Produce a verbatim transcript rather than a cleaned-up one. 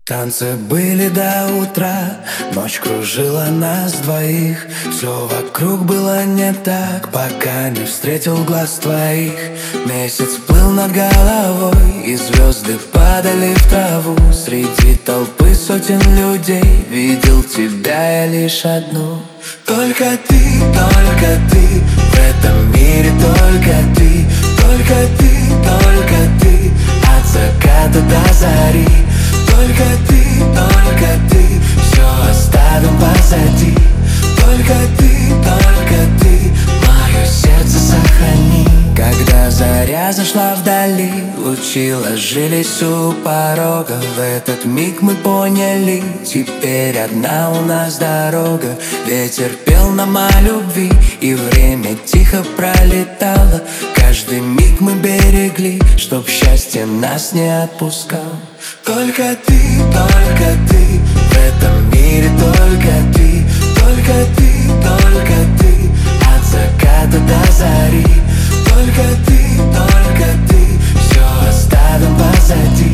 Танцы были до утра, ночь кружила нас двоих. Все вокруг было не так, пока не встретил глаз твоих. Месяц плыл над головой, и звезды падали в траву. Среди толпы сотен людей видел тебя я лишь одну. Только ты, только ты, в этом мире только ты. Только ты, только ты, от заката до зари. Только ты, только ты, все оставим позади. Только ты, только ты, мое сердце сохрани. Когда заря зашла вдали, лучи ложились у порога. В этот миг мы поняли, теперь одна у нас дорога. Ветер пел нам о любви, и время тихо пролетало. Каждый миг мы берегли, чтоб счастье нас не отпускало. Только ты, только ты, в этом мире только ты. Только ты, только ты, от заката до зари. Только ты, только ты, все оставим позади.